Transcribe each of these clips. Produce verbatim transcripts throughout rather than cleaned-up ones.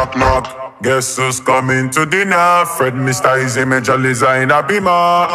knock, knock. Guess who's coming to dinner? Fred, Mister Easy, Major Liza in a beamer.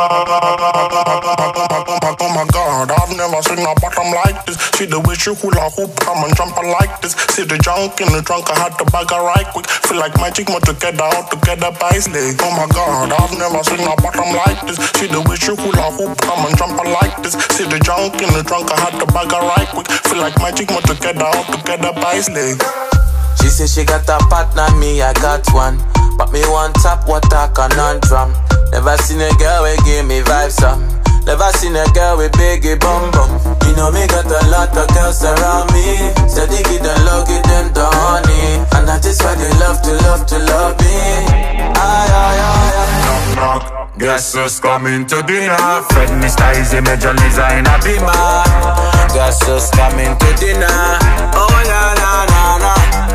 Oh my God, I've never seen a bottom like this. See the way she hula hoop, come and jump like this. See the junk in the trunk, I had to bag her right quick. Feel like magic, more together, all together by leg. Oh my God, I've never seen a bottom like this. See the way she hula hoop, come and jump like this. See the junk in the trunk, I had to bag her right quick. Feel like magic, more together, all together by leg. She say she got a partner, me I got one. But me want top water conundrum. Never seen a girl we give me vibes up. Never seen a girl with biggie bum bum. You know me got a lot of girls around me. Steady get them low, get them the honey. And that is why they love to love to love me. Aye, aye, aye, aye. Knock, knock. Guess who's coming to dinner? Fred, Mister Easy, Major Liza in a beamer. Guess who's coming to dinner? Oh na na na na.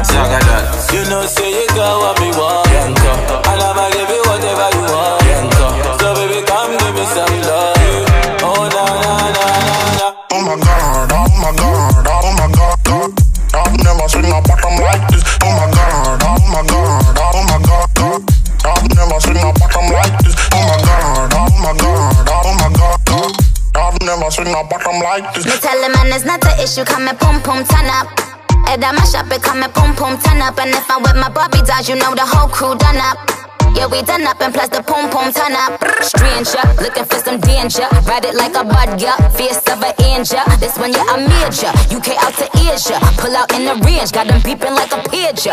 You know say you got what me want, Yanko. And I'ma give you whatever you want, Yanko. So baby come give me some love. Oh na na na na na. Oh my God, oh my God, oh my God, God. I've never seen a bottom like this. Oh my God, oh my God, oh my God, God. I've never seen a bottom like this. Oh my God, oh my God, oh my God, God. I've never seen a bottom like this. Me tell him man it's not the issue, come and pum pum turn up. And I mash up it, come and pum pum turn up. And if I'm with my Barbie dolls, you know the whole crew done up. Yeah, we done up and plus the pum pum turn up. Stranger, looking for some danger. Ride it like a bud, yeah, fierce of an angel. This one, yeah, I major. U K out to Asia. Pull out in the range, got them beeping like a pigeon.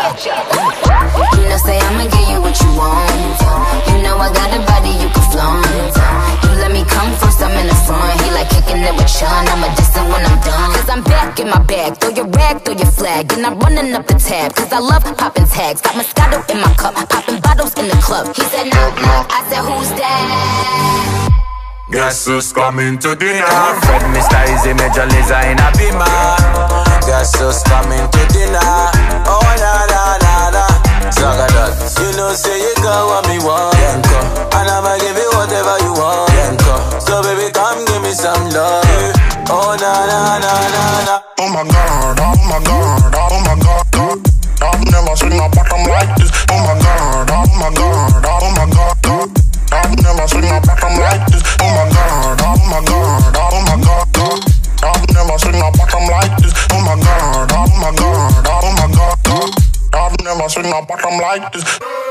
You know, say I'ma give you what you want. You know I got a body you can flaunt. You let me come first, I'm in the front. He like kicking it with Sean, I'ma diss it when I'm done. Cause I'm back in my bag, throw your rag, throw your flag. And I'm running up the tab, cause I love popping tags. Got Moscato in my cup, popping bottles in the club. He said knock knock, I said who's that? Guess who's coming to dinner? Fred, Mister Easy, Major Liza in a beamer. Guess who's coming to dinner? Oh na na na na. Zagadat. You know say you got what me want, Yanko. And I'ma give you whatever you want, Yanko. So baby come give me some love. Oh na na na na na. Oh my God, oh my God, oh my God, God. I've never seen a bottom like this. Oh my God, oh my God, oh my God, God. I've never seen a bottom like this. Oh my God, oh my God, oh my God, God. I've never seen a bottom like this. Oh my God, oh my God, oh my God, God. I've never seen a bottom like this.